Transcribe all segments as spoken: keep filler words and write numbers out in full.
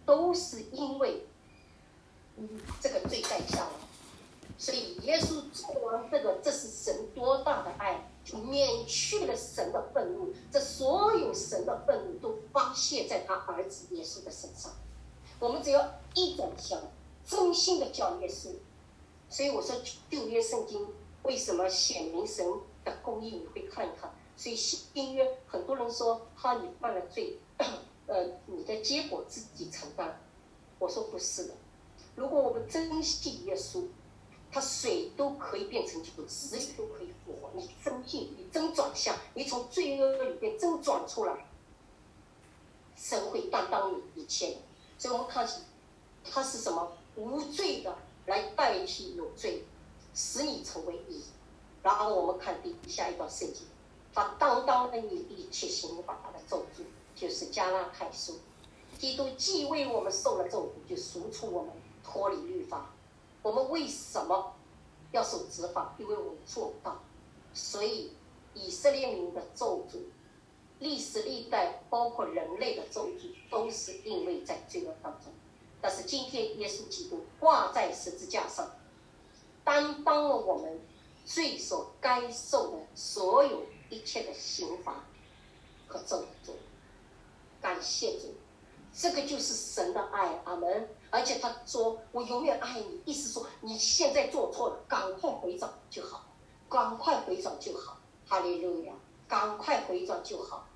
都是因为这个罪在下了。所以耶稣做完这个，这是神多大的爱，就免去了神的愤怒，这所有神的愤怒都发泄在他儿子耶稣的身上。我们只要一转向，真心的叫耶稣。所以我说旧约圣经为什么显明神的公义，你会看一看。所以新约很多人说哈，你犯了罪，呃，你的结果自己承担。我说不是的，如果我们真信耶稣，他水都可以变成酒，死里都可以复活。你真信，你真转向，你从罪恶里边真转出来，神会担当你一切。所以我们看他是什么？无罪的来代替有罪，使你成为义。然后我们看第下一段圣经，他当当的你一切刑罚的咒诅，就是加拉太书。基督既为我们受了咒诅，就赎出我们脱离律法。我们为什么要受执法？因为我们做不到。所以以色列民的咒诅，历史历代包括人类的咒诅，都是因为在罪恶当中。但是今天耶稣基督挂在十字架上，担当了我们罪所该受的所有一切的刑罚和咒诅。感谢主，这个就是神的爱，阿们。而且他说我永远爱你，意思说你现在做错了，赶快回转就好，赶快回转就好。哈利路亚，赶快回转就好。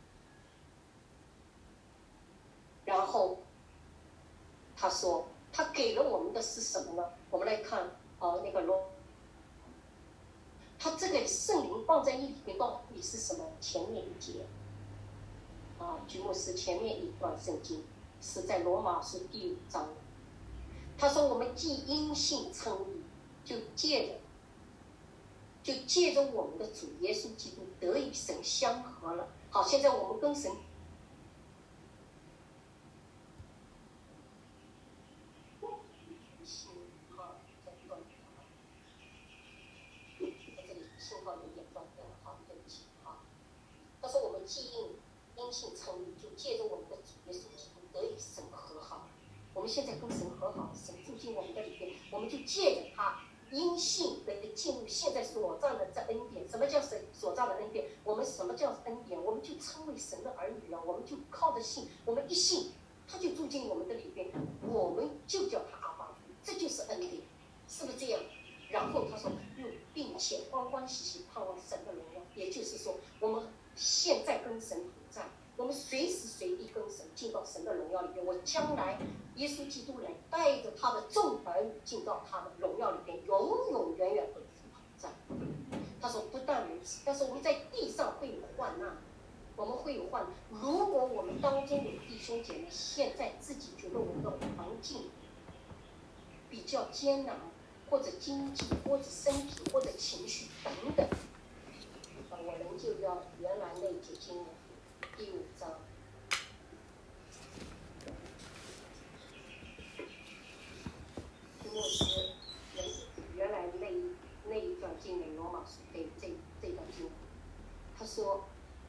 然后他说他给了我们的是什么呢？我们来看呃那个罗，他这个圣灵放在一里面到底是什么？前面一节啊，举牧师前面一段圣经是在罗马书第五章。他说我们既因信称义，就借着就借着我们的主耶稣基督得与神相合了。好，现在我们跟神他说我们既因因信称义，就借着我们的主耶稣基督得与神和好。我们现在跟神和好，神住进我们的里边，我们就借着他因信的进入现在所占的这恩典。什么叫神所占的恩典？我们什么叫恩典？我们就称为神的儿女了。我们就靠着信，我们一信，他就住进我们的里边，我们就叫他阿爸父，这就是恩典，是不是这样？然后他说，又并且欢欢喜喜盼望神的荣耀，也就是说，我们现在跟神同在。我们随时随地跟神进到神的荣耀里边，我将来耶稣基督来带着他的众儿女进到他的荣耀里边，永永远远跟神同在。他说不但如此，但是我们在地上会有患难，我们会有患难。如果我们当中有弟兄姐妹现在自己觉得我们的环境比较艰难，或者经济，或者身体，或者情绪等等，我们就要原来那节经文第五章，牧师原来那那一段经文，罗马书这这这段经文，他说，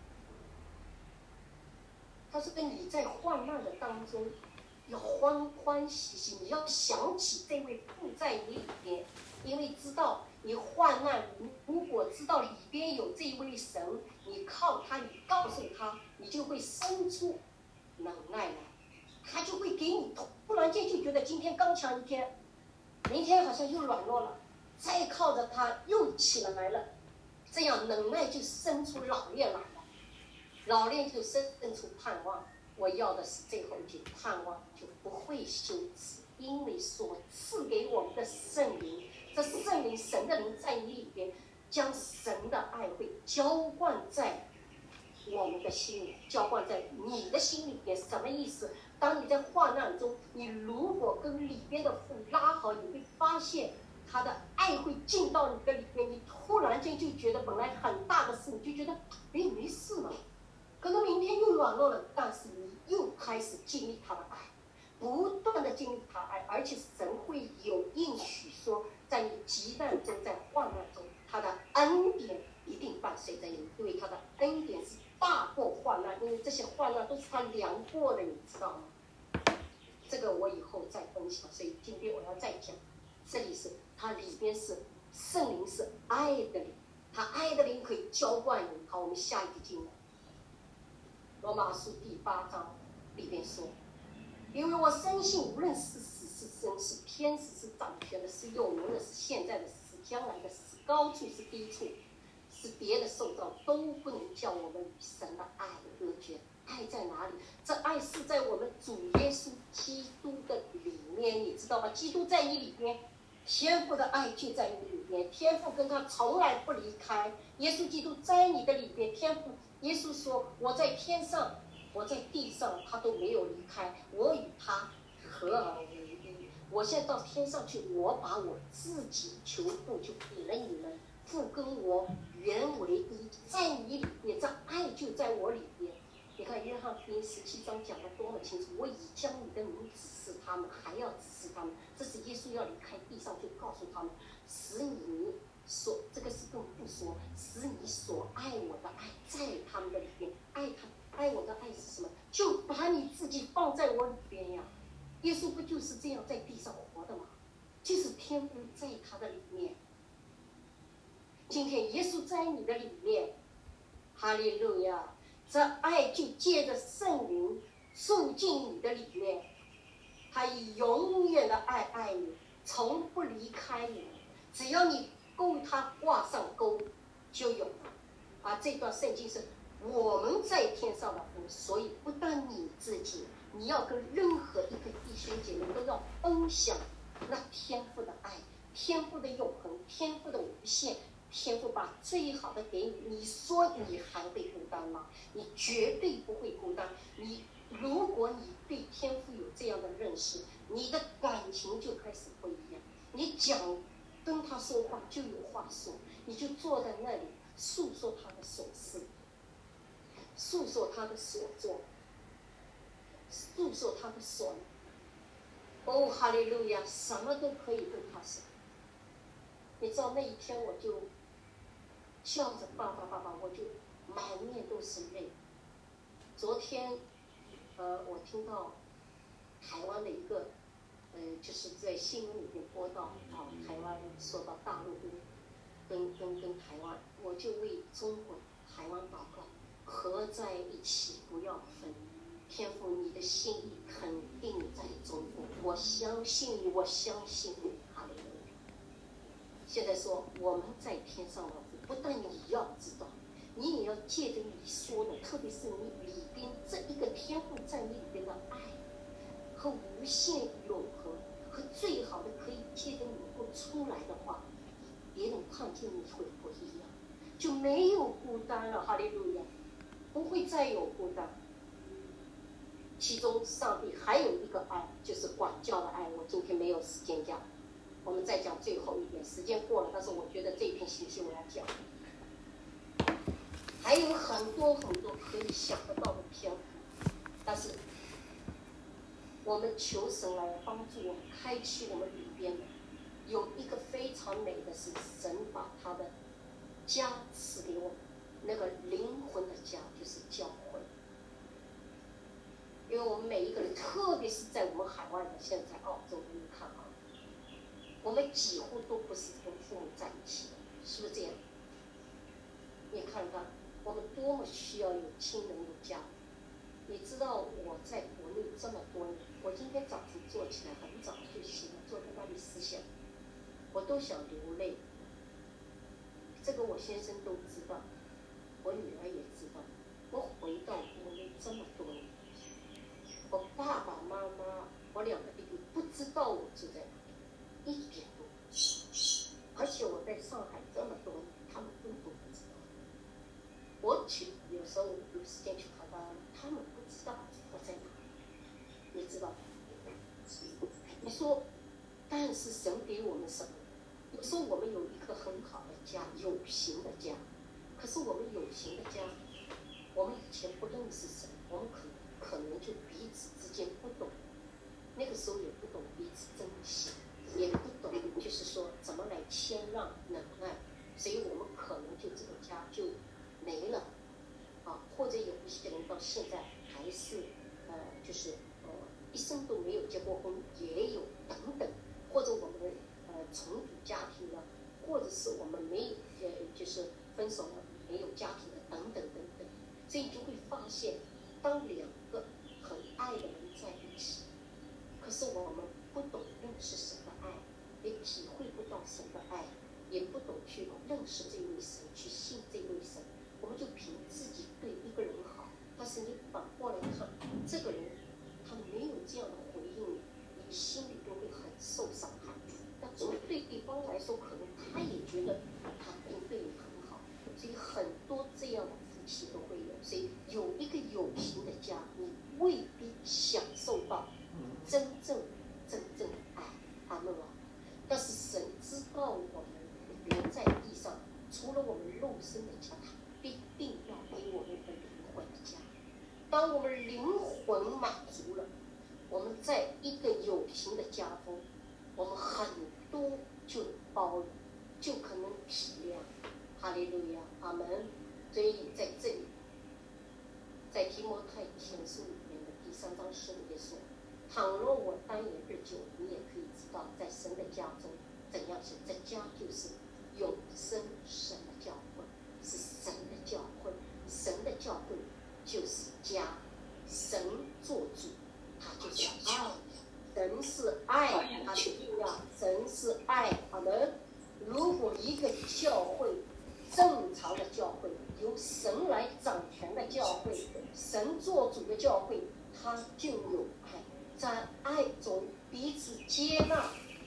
他说你在患难的当中要欢欢喜喜，你要想起这位父在你里边，因为知道你患难，如果知道里边有这位神，你靠他，你告诉他，你就会生出能耐来，他就会给你，突然间就觉得今天刚强一天，明天好像又软弱了，再靠着他又起来了，这样能耐就生出老练来了，老练就生出盼望。我要的是最后一句，盼望就不会羞耻，因为所赐给我们的圣灵，这圣灵神的灵在你里边，将神的爱会浇灌在我们的心里，浇灌在你的心里边。什么意思？当你在患难中，你如果跟里边的父拉好，你会发现他的爱会进到你的里边，你突然间就觉得本来很大的事，你就觉得哎没事了，可能明天又软弱了，但是你又开始经历他的爱，不断的经历他的爱，而且神会有应许说，在你急难中，在患难中，他的恩典一定伴随着你，因为他的恩典是大过患难，因为这些患难都是他量过的，你知道吗？这个我分享，所以今天我要再讲，这里是它里边是圣灵是爱的灵，它爱的灵可以浇灌你。好，我们下一个经文，罗马书第八章里边说，因为我深信，无论是死是生，是天使是掌权的，是有能的，是现在的，是将来的，是高处是低处，是别的受造，都不能叫我们与神的爱隔绝。爱在哪里？这爱是在我们主耶稣基督的里面，你知道吗？基督在你里面，天父的爱就在你里面，天父跟他从来不离开。耶稣基督在你的里面，天父耶稣说，我在天上，我在地上，他都没有离开，我与他合而为一。我现在到天上去，我把我自己求父就给了你们，父跟我原为一，在你里面，这爱就在我里面。你看约翰福音十七章讲得多么清楚，我已将你的名指示他们，还要指示他们。这是耶稣要离开地上就告诉他们，使你所这个是跟不说，使你所爱我的爱在他们的里面。爱他爱我的爱是什么？就把你自己放在我里边呀。耶稣不就是这样在地上活的吗？就是天父在他的里面。今天耶稣在你的里面，哈利路亚！这爱就借着圣灵住进你的里面，他以永远的爱爱你，从不离开你。只要你勾他挂上钩，就有了。啊，这段圣经是我们在天上的父，所以不但你自己，你要跟任何一个弟兄姐妹都要分享那天父的爱，天父的永恒，天父的无限。天父把最好的给你，你说你还会孤单吗？你绝对不会孤单。你如果你对天父有这样的认识，你的感情就开始不一样。你讲跟他说话就有话说，你就坐在那里诉说他的所事，诉说他的所作，诉说他的所能。哦，哈利路亚，什么都可以跟他说。你知道那一天我就笑着爸爸爸爸，我就满面都是泪。昨天，呃，我听到台湾的一个，呃，就是在新闻里面播到啊，台湾说到大陆跟跟跟跟台湾，我就为中国台湾祷告，合在一起，不要分。天父，你的心意肯定在中国，我相信你，我相信你，哈利路亚。现在说我们在天上的父，不但你要知道，你也要借着你说的，特别是你里边这一个天父在你里边的爱和无限永恒和最好的可以借着你不出来的话，别人看见你会不一样，就没有孤单了。哈利路亚，不会再有孤单。其中上帝还有一个爱，就是管教的爱。我今天没有时间讲，我们再讲最后一点，时间过了，但是我觉得这篇信息我要讲。还有很多很多可以想得到的篇幅，但是我们求神来帮助我们开启我们里边的。有一个非常美的是神把他的家赐给我们，那个灵魂的家就是教会。因为我们每一个人，特别是在我们海外的，现在澳洲，你看啊，我们几乎都不是跟父母在一起的，是不是这样？你看看，我们多么需要有亲人的家。你知道我在国内这么多年，我今天早晨坐起来很早就醒了，坐在那里思想，我都想流泪。这个我先生都知道，我女儿也知道。我回到国内这么多年，我爸爸妈妈，我两个弟弟不知道我住在哪里，一点都不知道。而且我在上海这么多年，他们根本不知道。我去有时候有时间去看他，他们不知道我在哪里，你知道？你说，但是神给我们什么？有时候我们有一个很好的家，有形的家，可是我们有形的家，我们以前不认识神，我们可能可能就彼此之间不懂，那个时候也不懂彼此珍惜，也不懂就是说怎么来谦让忍耐，所以我们可能就这个家就没了啊，或者有一些人到现在还是呃就是呃一生生都没有结过婚，也有等等，或者我们呃重组家庭了，或者是我们没有呃就是分手了没有家庭了等等等等，所以你就会发现，当两个很爱的人在一起，可是我们不懂认识神的爱，也体会不到神的爱，也不懂去认识这位神，去信这位神，我们就凭自己对一个人好，但是你反过来看，这个人他没有这样的回应你，你心里都会很受伤害。但从对对方来说，可能他也觉得他并对你很好，所以很多这样的夫妻都会有。所以有一个有形的家，你未必享受到真正真正的爱，阿们啊！但是神知道我们留在地上，除了我们肉身的家，他必定要给我们一个灵魂的家。当我们灵魂满足了，我们在一个有形的家中，我们很多就能包容，就可能体谅。哈利路亚，阿门。所以在这里，在提摩太前书里面的第三章十五节说：倘若我单言日久，你也可以知道，在神的家中怎样是这家就是永生神的教会，是神的教会，神的教会就是家，神做主，他就是爱，神是爱，他的力量，神是爱，好的。如果一个教会，正常的教会，由神来掌权的教会，神做主的教会，他就有爱，在爱中彼此接纳，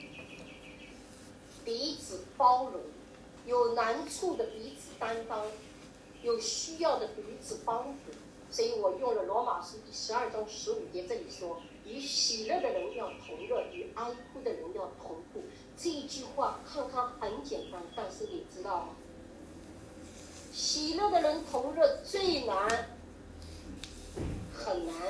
彼此包容，有难处的彼此担当，有需要的彼此帮助。所以我用了罗马书第十二章十五节，这里说：与喜乐的人要同乐，与哀哭的人要同哭。这一句话看看很简单，但是你知道吗？喜乐的人同乐最难，很难。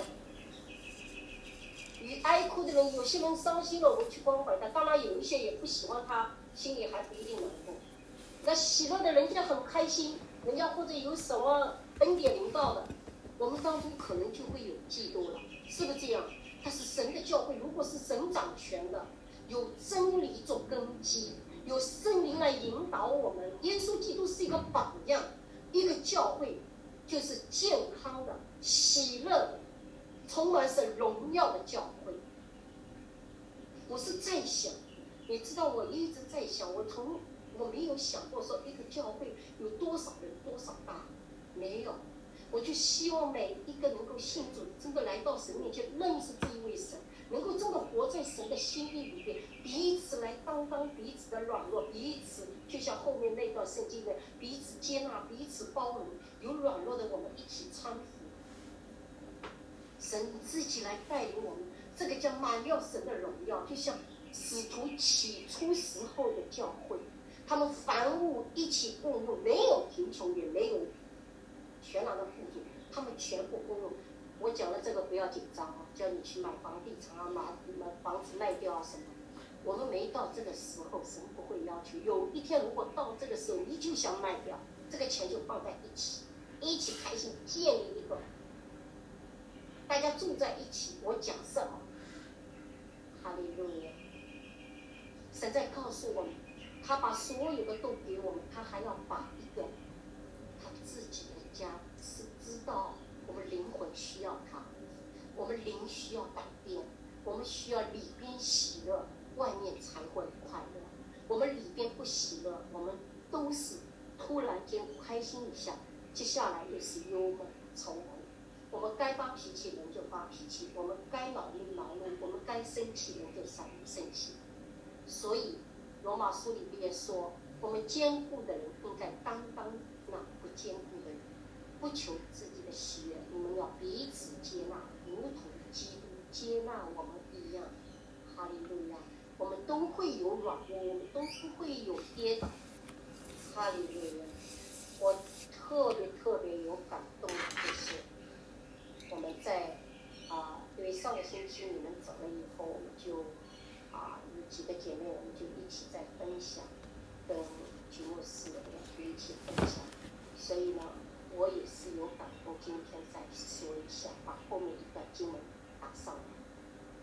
与哀哭的人，有些人伤心了，我们去关怀他，当然有一些也不喜欢他，心里还不一定难过。那喜乐的人家很开心，人家或者有什么恩典临到的，我们当中可能就会有嫉妒了，是不是这样？但是神的教会，如果是神掌权的，有真理做根基，有圣灵来引导我们，耶稣基督是一个榜样。一个教会就是健康的、喜乐的、充满着荣耀的教会。我是在想，你知道，我一直在想，我从我没有想过说一个教会有多少人多少大，没有。我就希望每一个能够信主，真的来到神面前认识这一位神，能够真的活在神的心意里面，彼此来担当彼此的软弱，彼此就像后面那段圣经的，彼此接纳，彼此包容，有软弱的我们一起搀扶。神自己来带领我们，这个叫满了神的荣耀，就像使徒起初时候的教会，他们凡物一起共用，没有贫穷，也没有全然的富足，他们全部共用。我讲了这个不要紧张啊，叫你去买房地产啊，买买房子卖掉啊什么。我们没到这个时候，神不会要求。有一天如果到这个时候，你就想卖掉，这个钱就放在一起，一起开心建立一个，大家住在一起。我讲什么？哈利路亚！神在告诉我们，他把所有的都给我们，他还要把一个他自己的家，是知道我们灵魂需要他，我们灵需要改变，我们需要里边喜乐，外面才会快乐。我们里边不喜乐，我们都是突然间开心一下，接下来又是忧闷愁苦。我们该发脾气人就发脾气，我们该恼怒恼怒，我们该生气人就生生气。所以罗马书里边说，我们坚固的人应该担当那不坚固的人，不求自己的喜悦，你们要彼此接纳，如同基督接纳我们一样。哈利路亚！我们都会有软弱，我们都会有跌倒。哈利路亚！我特别特别有感动的就是我们在啊、呃，因为上个星期你们走了以后，我们就啊、呃、有几个姐妹，我们就一起在分享，跟举牧师我们就一起分享。所以呢，我也是有感动，今天再说一下，把后面一段经文打上来。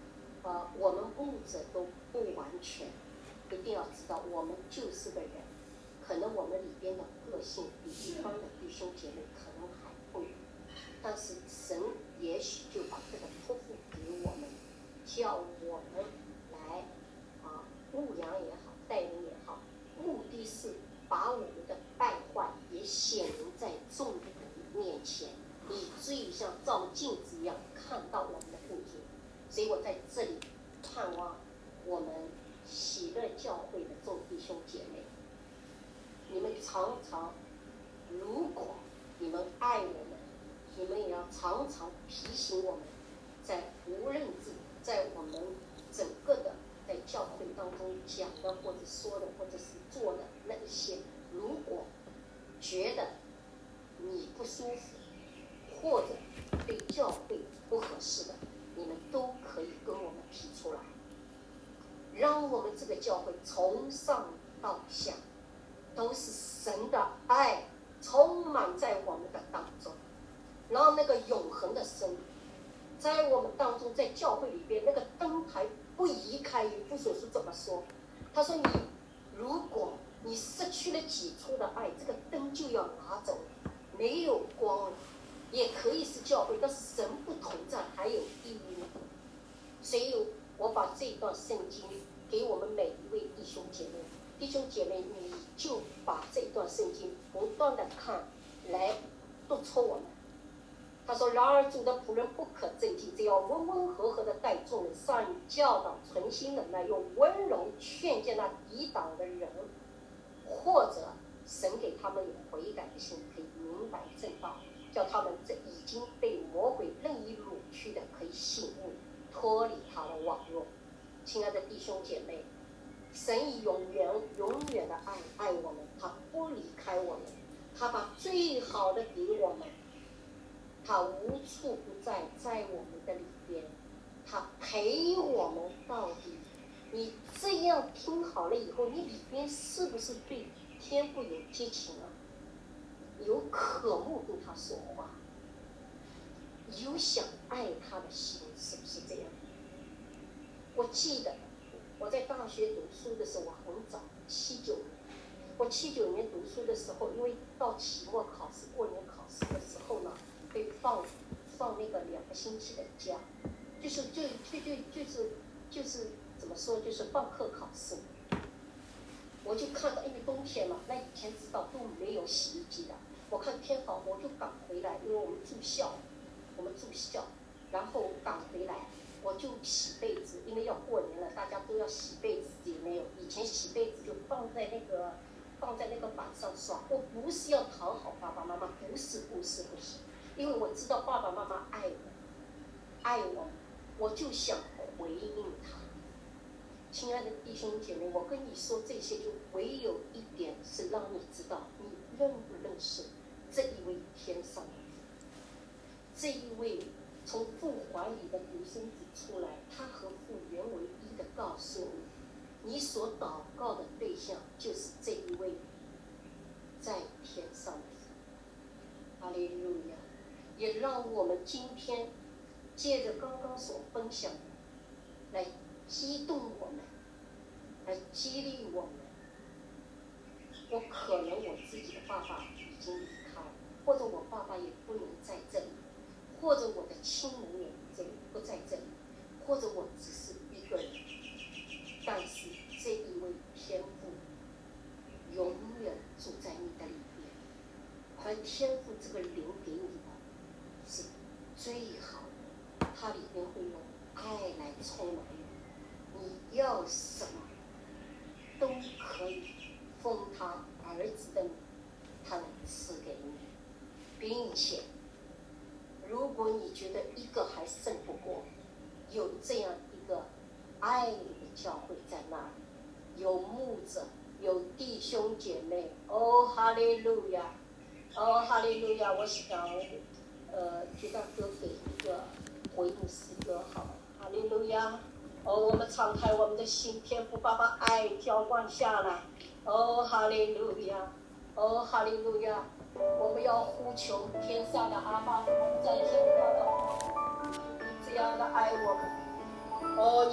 呃，我们牧者都不完全，一定要知道，我们就是个人，可能我们里边的个性比一般的弟兄姐妹可能还不一样，但是神也许就把这个托付给我们，叫我们来啊牧养也好，带领也好，目的是把我们的败坏也显明在众人面前，以至于像照镜子一样看到我们的不足。所以我在这里盼望我们喜乐教会的众弟兄姐妹，你们常常，如果你们爱我们，你们也要常常提醒我们，在无论是在我们整个的在教会当中讲的或者说的或者是做的那一些，如果觉得你不舒服或者对教会不合适的，你们都可以跟我们提出来，让我们这个教会从上到下都是神的爱充满在我们的当中，让那个永恒的生命在我们当中，在教会里边那个灯台不移开。以弗所书怎么说？他说你如果你失去了起初的爱，这个灯就要拿走了，没有光了。也可以是教会，但是神不同在，还有意义呢。所以我把这段圣经给我们每一位弟兄姐妹，弟兄姐妹，你就把这段圣经不断的看，来督促我们。他说：“然而主的仆人不可正经，只要温温和和的待众人，善于教导，存心忍耐，用温柔劝诫那抵挡的人，或者神给他们有悔改的心，可以明白正道。”叫他们这已经被魔鬼任意掳去的可以醒悟，脱离他的网络。亲爱的弟兄姐妹，神以永远永远的爱爱我们，他不离开我们，他把最好的给我们，他无处不在，在我们的里边，他陪我们到底。你这样听好了以后，你里边是不是对天父有激情啊？有渴慕跟他说话，有想爱他的心，是不是这样？我记得我在大学读书的时候，我很早，七九年，我七九年读书的时候，因为到期末考试、过年考试的时候呢，被放放那个两个星期的假，就是就就就就是就是怎么说，就是放课考试。我就看到，因为冬天嘛，那以前知道都没有洗衣机的。我看天好，我就赶回来，因为我们住校，我们住校，然后赶回来，我就洗被子，因为要过年了，大家都要洗被子，也没有。以前洗被子就放在那个放在那个板上刷。我不是要讨好爸爸妈妈，不是不是不是，因为我知道爸爸妈妈爱我，爱我，我就想回应他。亲爱的弟兄姐妹，我跟你说这些，就唯有一点是让你知道，你认不认识这一位天上的父，这一位从父怀里的独生子出来，他和父原为一的告诉你，你所祷告的对象就是这一位在天上的父。哈利路亚！也让我们今天借着刚刚所分享的，来激动我们，来激励我们。我可能我自己的爸爸已经离开，或者我爸爸也不能在这里，或者我的亲人也这里不在这里，或者我只是一个人。但是这一位天父永远住在你的里面，而天父这个灵给你的是最好的，它里面会用爱来充满你，你要什么都可以奉他儿子的名，他能赐给你，并且如果你觉得一个还胜不过，有这样一个爱你的教会在那里，有牧者，有弟兄姐妹。哦，哈利路亚！哦，哈利路亚！我想，呃，给大哥给一个回应诗歌，好，哈利路亚！哦，我们敞开我们的心，天父爸爸爱浇灌下来。哦，哈利路亚！哦，哈利路亚！我们要呼求天上的阿爸父，在天上的父，你这样的爱我们。哦。